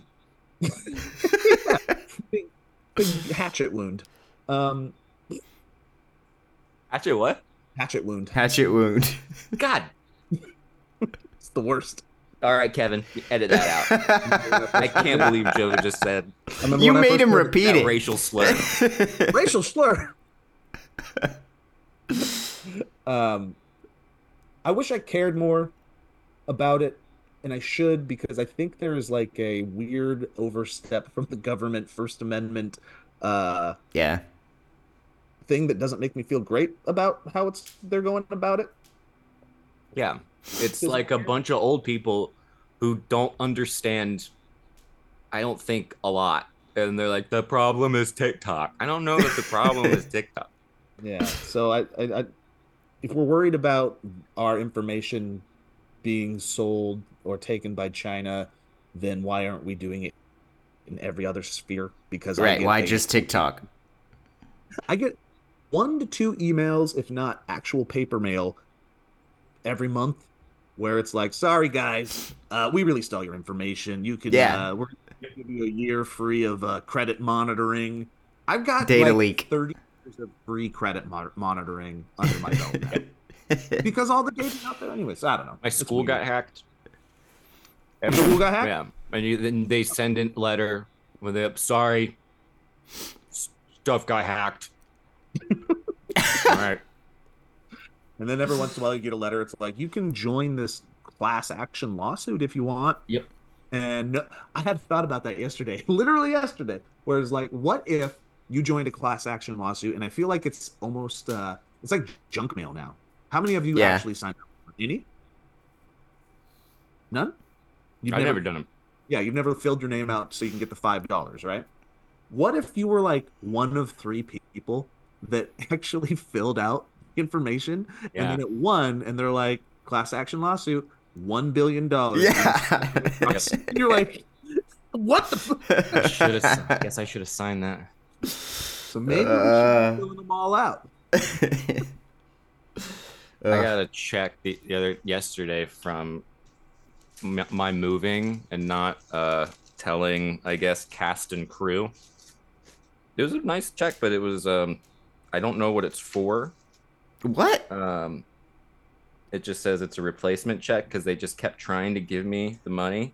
big, big hatchet wound. Um. Hatchet what? Hatchet wound. Hatchet wound. God. It's the worst. All right, Kevin, edit that out. I can't believe Joe just said. You made him repeat it. Racial slur. Racial slur. um, I wish I cared more about it, and I should, because I think there is like a weird overstep from the government First Amendment. Uh, yeah. Thing that doesn't make me feel great about how it's they're going about it. Yeah, it's like a bunch of old people who don't understand, I don't think, a lot, and they're like, the problem is TikTok. I don't know that the problem is TikTok. Yeah, so I, I, I if we're worried about our information being sold or taken by China, then why aren't we doing it in every other sphere? Because right, I get why a, just TikTok? I get one to two emails, if not actual paper mail, every month, where it's like, sorry guys, uh, we released all your information. You can, yeah. uh, we're going to give you a year free of uh, credit monitoring. I've got data like leak. thirty years of free credit mo- monitoring under my belt now. Because all the data's out there anyway, so I don't know. My school got hacked. Your school got hacked? Yeah, and you, then they send in a letter with it, sorry, stuff got hacked. All right. And then every once in a while you get a letter. It's like, you can join this class action lawsuit if you want. Yep. And I had thought about that yesterday, literally yesterday, where it's like, what if you joined a class action lawsuit? And I feel like it's almost, uh, it's like junk mail now. How many of you yeah. actually signed up? Any? None? You've I've never, never done them. Yeah, you've never filled your name out so you can get the five dollars, right? What if you were like one of three people that actually filled out information yeah. and then it won, and they're like, class action lawsuit, one billion dollars. Yeah. You're like, what the fuck? I should have, I guess I should have signed that. So maybe uh, we should be filling them all out. I got a check the, the other yesterday from m- my moving and not uh, telling, I guess, cast and crew. It was a nice check, but it was, um, I don't know what it's for. What? Um, it just says it's a replacement check because they just kept trying to give me the money.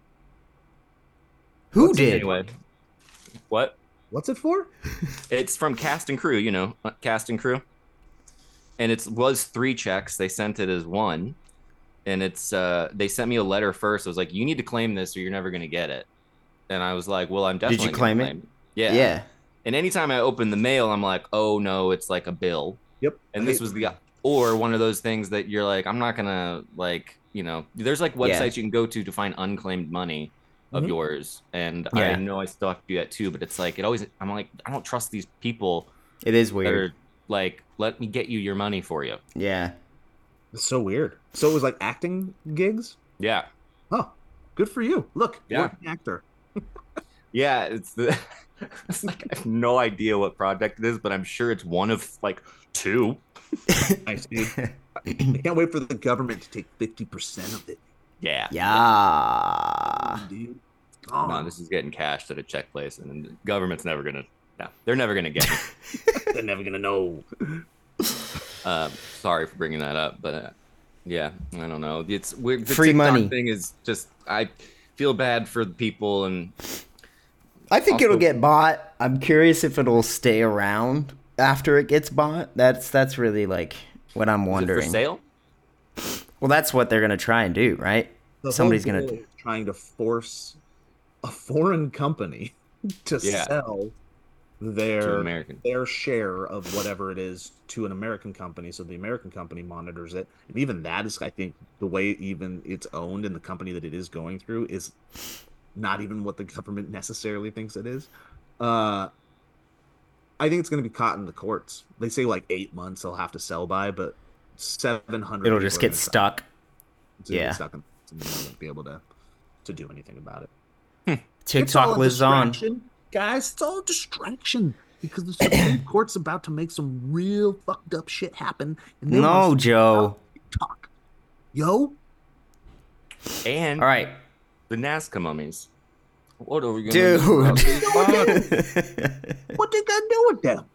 Who What's did? Anyway, what? What's it for? It's from cast and crew, you know, cast and crew. And it was three checks. They sent it as one. And it's, uh, they sent me a letter first. It was like, you need to claim this or you're never going to get it. And I was like, well, I'm definitely Did you claim claim it? it? Yeah. Yeah. And anytime I open the mail, I'm like, oh no, it's like a bill. Yep. And this was the, or one of those things that you're like, I'm not going to like, you know, there's like websites yeah. you can go to to find unclaimed money. of Mhm. yours, and Yeah. I know I still have to do that too. But it's like it always. I'm like I don't trust these people It is that weird. are like, let me get you your money for you. Yeah. It's so weird. So it was like acting gigs. Yeah, Oh, good for you. Look, Yeah. working actor. yeah. It's the. It's like I have no idea what project it is, but I'm sure it's one of like two. Nice, dude. I can't wait for the government to take fifty percent of it. Yeah. Yeah. Dude. No, Oh, this is getting cashed at a check place, and the government's never gonna. No, they're never gonna get me. they're never gonna know. Um, sorry for bringing that up, but uh, yeah, I don't know. It's weird. The Free TikTok money. thing is just I feel bad for the people, and I think Also- it'll get bought. I'm curious if it'll stay around after it gets bought. That's that's really like what I'm is it wondering. for sale? Well, that's what they're gonna try and do, right? The Somebody's whole gonna. goal is trying to force a foreign company to Yeah. sell To their an American. their share of whatever it is to an American company, so the American company monitors it. And even that is, I think, the way even it's owned and the company that it is going through is not even what the government necessarily thinks it is. Uh, I think it's going to be caught in the courts. They say like eight months they'll have to sell by, but seven hundred. It'll just get stuck. Yeah. Get stuck and they won't be able to to do anything about it. It's all TikTok a lives on. distraction, guys. It's all a distraction because the Supreme Court's about to make some real fucked up shit happen. And they No, want Joe. TikTok. Yo, And All right, the Nazca mummies. What are we gonna dude. do about these bodies? what they got to do with them?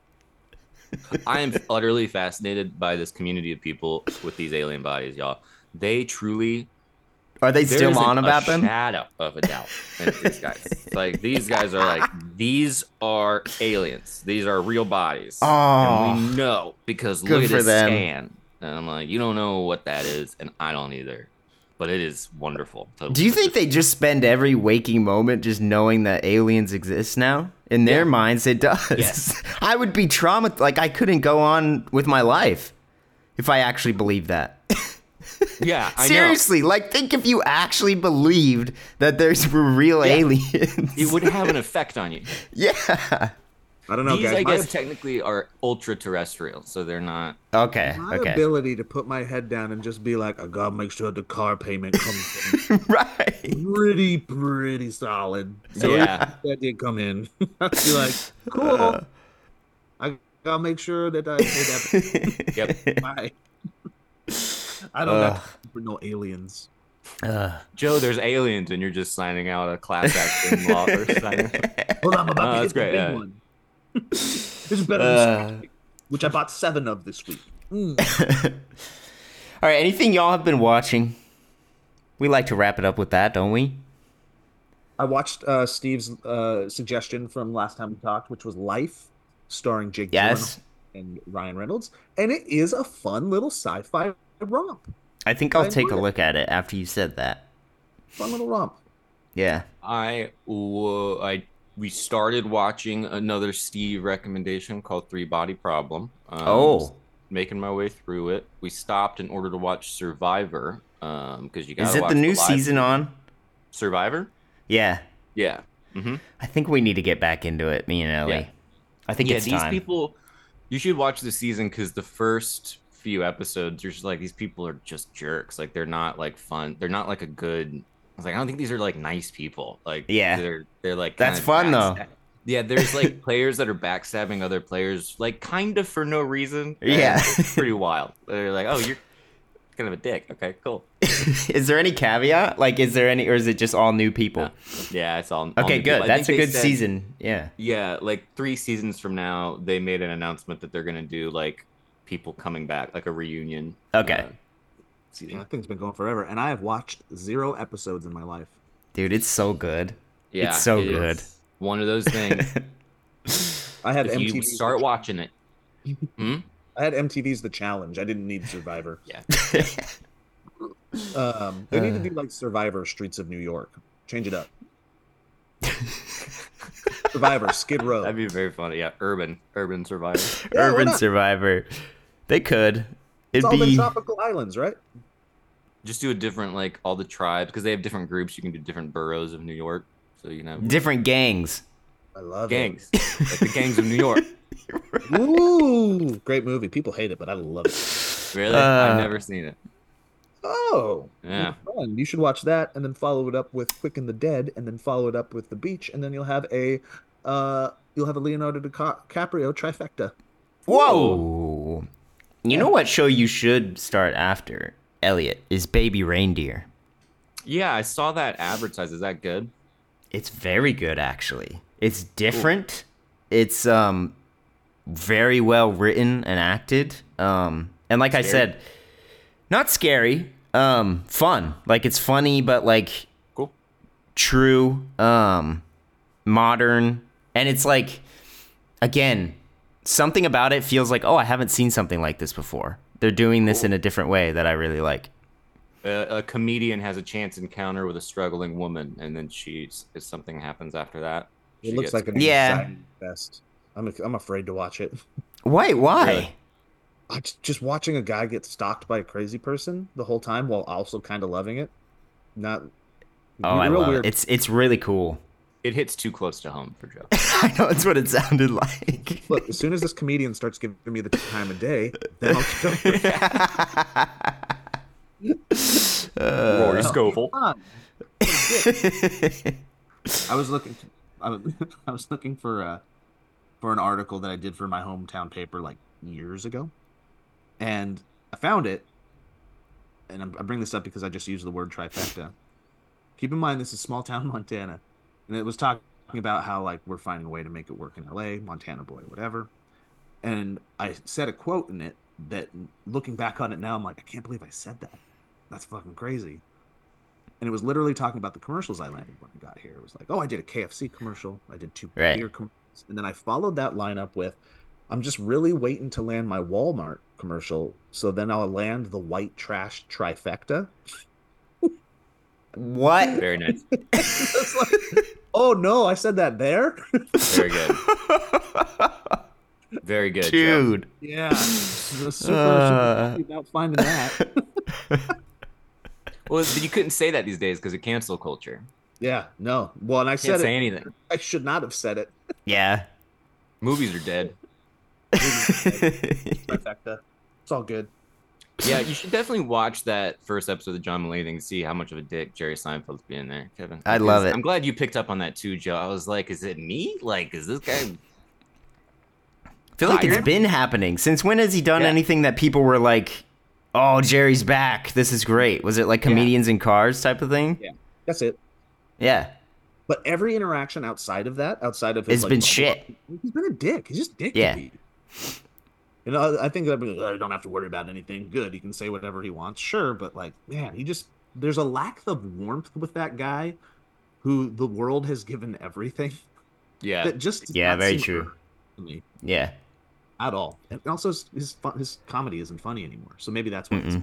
I am utterly fascinated by this community of people with these alien bodies, y'all. They truly Are they there still isn't on a about them? shadow of a doubt in these guys. Like these guys are like these are aliens. These are real bodies, Oh, and we know because good look at for this them. scan. And I'm like, you don't know what that is, and I don't either. But it is wonderful. to- do you think they just spend every waking moment just knowing that aliens exist now? In their Yeah. minds, it does. Yes. I would be traumatized. Like, I couldn't go on with my life if I actually believed that. Yeah, I know. Seriously, like, think if you actually believed that there's real Yeah. aliens. It would have an effect on you. Yeah. I don't know, These, guys. I my, guess, technically are ultra terrestrial, so they're not. Okay. my Okay. ability to put my head down and just be like, I gotta make sure the car payment comes in Right. pretty, pretty solid. So Yeah. if that did come in, I'd be like, cool. I gotta make sure that I pay that. Yep. Bye. I don't Ugh. have for no aliens. Uh, Joe, there's aliens, and you're just signing out a class action law or signing. Hold on, I'm about Oh, to that's hit the great, big yeah. one. This is better Uh. than Sonic, which I bought seven of this week. Mm. all right. Anything y'all have been watching? We like to wrap it up with that, don't we? I watched uh, Steve's uh, suggestion from last time we talked, which was Life, starring Jake Yes. Gyllenhaal and Ryan Reynolds, and it is a fun little sci-fi romp. I think I'll I take a enjoyed it. look at it after you said that. Fun little romp. Yeah. I, w- I, we started watching another Steve recommendation called Three Body Problem. Um, Oh. making my way through it. We stopped in order to watch Survivor. Um, because you got. Is it the new season on? Survivor? Yeah. Yeah. Mm-hmm. I think we need to get back into it, me and Ellie. Yeah. I think yeah, it's these time. people. You should watch the season because the first few episodes, you're just like, these people are just jerks. Like they're not like fun. They're not like a good. I was like, I don't think these are like nice people. Like Yeah. they're they're like That's kinda fun, though. backstab- Yeah, there's like players that are backstabbing other players, like kind of for no reason. and Yeah. it's pretty wild. They're like, oh, you're kind of a dick. Okay, cool. Is there any caveat? Like, is there any, or is it just all new people? Yeah, yeah it's all. all Okay, new good. people. I That's a think they good said- season. Yeah. Yeah, like three seasons from now, they made an announcement that they're gonna do like people coming back, like a reunion. Okay. uh, season. That thing's been going forever, and I have watched zero episodes in my life. Dude, it's so good. Yeah, It's so it good. is One of those things. I had if M T V. you start watching it, hmm? I had M T V's The Challenge. I didn't need Survivor. yeah, Um, they need Uh. to do like Survivor Streets of New York. Change it up. Survivor Skid Row. that'd be very funny. Yeah, urban, urban survivor. Yeah, why Urban not? Survivor. They could. It's It'd all been be. tropical islands, right? Just do a different like all the tribes because they have different groups. You can do different boroughs of New York, so you can have Different gangs. I love gangs, like the gangs of New York. it. Ooh, great movie. People hate it, but I love it. Really? Uh, I've never seen it. Oh, Yeah. fun. You should watch that and then follow it up with Quick and the Dead, and then follow it up with The Beach, and then you'll have a uh you'll have a Leonardo DiCaprio trifecta. Whoa. You know what show you should start after, Elliot, is Baby Reindeer. Yeah, I saw that advertised. Is that good? It's very good, actually. It's different. Ooh. It's um very well written and acted. Um, and like scary. I said, not scary. Um, fun. Like it's funny, but like cool, true. Um, modern, and it's like again, something about it feels like, oh, I haven't seen something like this before. They're doing this cool. in a different way that I really like. Uh, a comedian has a chance encounter with a struggling woman, and then she's if something happens after that. It looks like an yeah. anxiety fest. I'm I'm afraid to watch it. Wait, why? Really? I, just watching a guy get stalked by a crazy person the whole time while also kind of loving it. Not. Oh, I love weird. it. It's it's really cool. It hits too close to home for Joe. I know, it's what it sounded like. Look, as soon as this comedian starts giving me the time of day, then I'll kill him. uh, Rory Scovel. I was looking. I was, I was looking for a for an article that I did for my hometown paper like years ago, and I found it. And I'm, I bring this up because I just used the word trifecta. Keep in mind, this is small town Montana, and it was talking about how like we're finding a way to make it work in L A, Montana boy, whatever. And I said a quote in it that, looking back on it now, I'm like, I can't believe I said that. That's fucking crazy. And it was literally talking about the commercials I landed when I got here. It was like, oh, I did a K F C commercial. I did two right. beer commercials. And then I followed that lineup with, I'm just really waiting to land my Walmart commercial. So then I'll land the white trash trifecta. What? Very nice. Like, oh, no, I said that there? Very good. Very good, dude. Joe. Yeah. Super uh... about finding that. Well, you couldn't say that these days because of cancel culture. Yeah, no. Well, and I Can't said say it. anything. I should not have said it. Yeah. Movies are dead. Trifecta. It's all good. Yeah, you should definitely watch that first episode of the John Mulaney thing to see how much of a dick Jerry Seinfeld's being there, Kevin. I love it. I'm glad you picked up on that too, Joe. I was like, is it me? Like, is this guy... I feel like it's been happening. Since when has he done yeah. anything that people were like, oh, Jerry's back. This is great. Was it like Comedians yeah. in Cars type of thing? Yeah, that's it. Yeah. But every interaction outside of that, outside of his, it's like, been shit. He's been a dick. He's just dick. Yeah. You know, I think that I don't have to worry about anything. Good. He can say whatever he wants. Sure. But like, man, he just, there's a lack of warmth with that guy who the world has given everything. Yeah. That just, yeah, very true. To me. Yeah. At all. And also his, his, his comedy isn't funny anymore. So maybe that's what it's.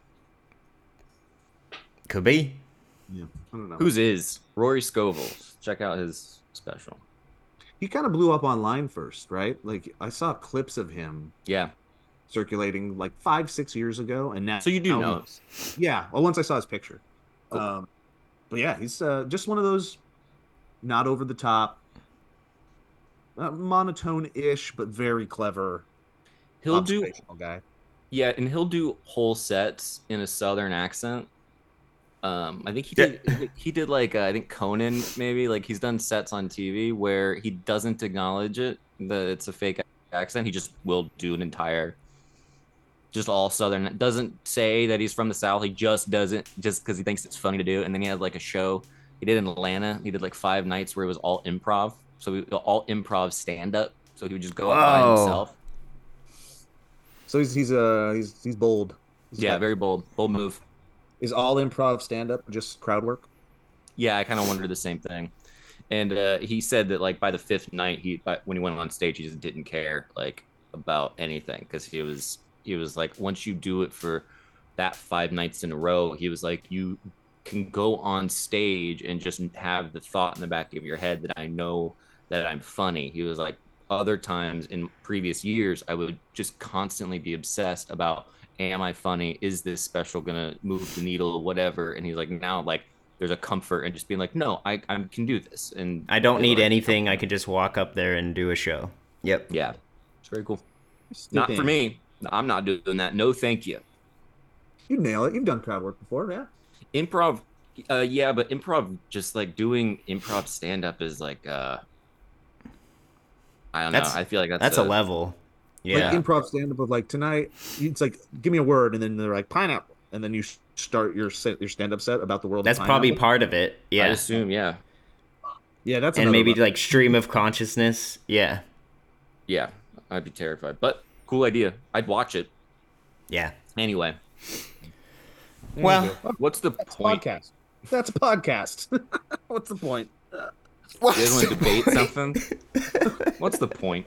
Could be. Yeah. I don't know. Whose is? Rory Scovel. Check out his special. He kind of blew up online first, right? Like I saw clips of him. Yeah. Circulating like five, six years ago, and now. So you do know? Yeah. Well, once I saw his picture. Cool. Um, but yeah, he's uh, just one of those, not over the top, uh, monotone-ish, but very clever. He'll do. Guy. Yeah, and he'll do whole sets in a southern accent. Um, I think he did. Yeah. He did like uh, I think Conan maybe. Like he's done sets on T V where he doesn't acknowledge it that it's a fake accent. He just will do an entire, just all southern. Doesn't say that he's from the South. He just does it just because he thinks it's funny to do. And then he had like a show he did in Atlanta. He did like five nights where it was all improv. So we, all improv stand up. So he would just go up by himself. So he's he's uh he's he's bold. He's yeah, got, very bold. Bold move. Is all improv stand up just crowd work? Yeah, I kind of wondered the same thing. And uh, he said that like by the fifth night, he when he went on stage, he just didn't care like about anything because he was he was like once you do it for that five nights in a row, he was like you can go on stage and just have the thought in the back of your head that I know that I'm funny. He was like other times in previous years, I would just constantly be obsessed about am I funny? Is this special gonna move the needle or whatever? And he's like, now like there's a comfort in just being like, no, I, I can do this. And I don't need like, anything. I can just walk up there and do a show. Yep. Yeah, it's very cool. Not for me. I'm not doing that. No, thank you. You nail it. You've done crowd work before, yeah? Improv, uh, yeah, but improv, just like doing improv stand up is like, uh, I don't That's, know. I feel like that's, that's a, a level. Yeah. Like improv stand up of like tonight, it's like, give me a word, and then they're like, pineapple. And then you start your set, your stand up set about the world That's of probably pineapple. part of it. Yeah. I assume, yeah. Yeah, that's and another maybe level. like stream of consciousness. Yeah. Yeah, I'd be terrified. But cool idea. I'd watch it. Yeah. Anyway, There Well, you go. what's the That's a point? podcast. That's a podcast. What's the point? You guys want to debate something? What's the point?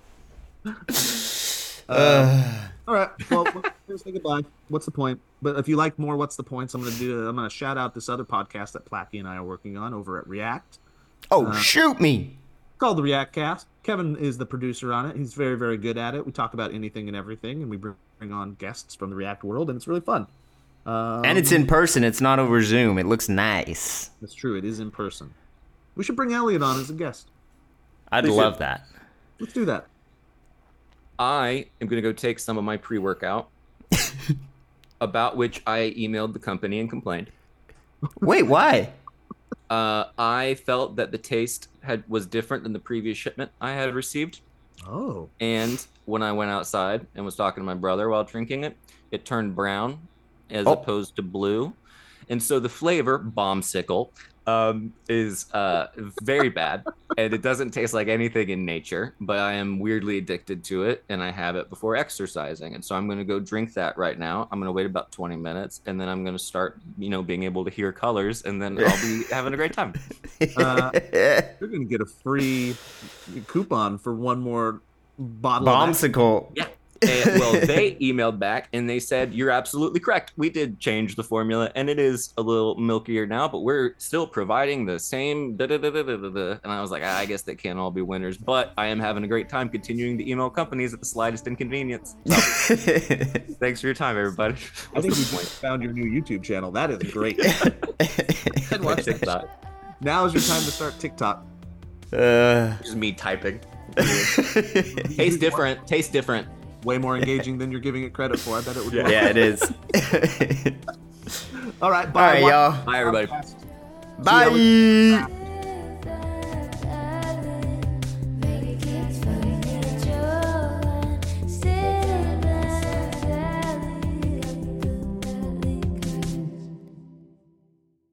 Uh, All right. Well, let's say goodbye. What's the point? But if you like more, what's the points? I'm gonna do. I'm gonna shout out this other podcast that Placky and I are working on over at React, oh, Uh, shoot me. called the React Cast. Kevin is the producer on it. He's very, very good at it. We talk about anything and everything, and we bring on guests from the React world, and it's really fun. Um, And it's in person. It's not over Zoom. It looks nice. That's true. It is in person. We should bring Elliot on as a guest. I'd Please love do. that. Let's do that. I am going to go take some of my pre-workout, about which I emailed the company and complained. Wait, why? Uh, I felt that the taste had was different than the previous shipment I had received. Oh. And when I went outside and was talking to my brother while drinking it, it turned brown as Oh. opposed to blue. And so the flavor, bombsicle, um, is uh, very bad. And it doesn't taste like anything in nature, but I am weirdly addicted to it. And I have it before exercising. And so I'm going to go drink that right now. I'm going to wait about twenty minutes. And then I'm going to start, you know, being able to hear colors. And then I'll be having a great time. Uh, You're gonna get a free coupon for one more bottle. Of that. Bombsicle. Yeah. And, well, they emailed back and they said, you're absolutely correct. We did change the formula and it is a little milkier now, but we're still providing the same da da da da da da. da. And I was like, ah, I guess they can't all be winners, but I am having a great time continuing to email companies at the slightest inconvenience. So, thanks for your time, everybody. I think we What's the just found your new YouTube channel. That is great. point? Watch TikTok. Now is your time to start TikTok. Uh, Just me typing. Tastes different. Tastes different. Way more engaging than you're giving it credit for. I bet it would. Yeah. be. yeah, it is. All right. All Bye. right, y'all. Bye, everybody. Bye.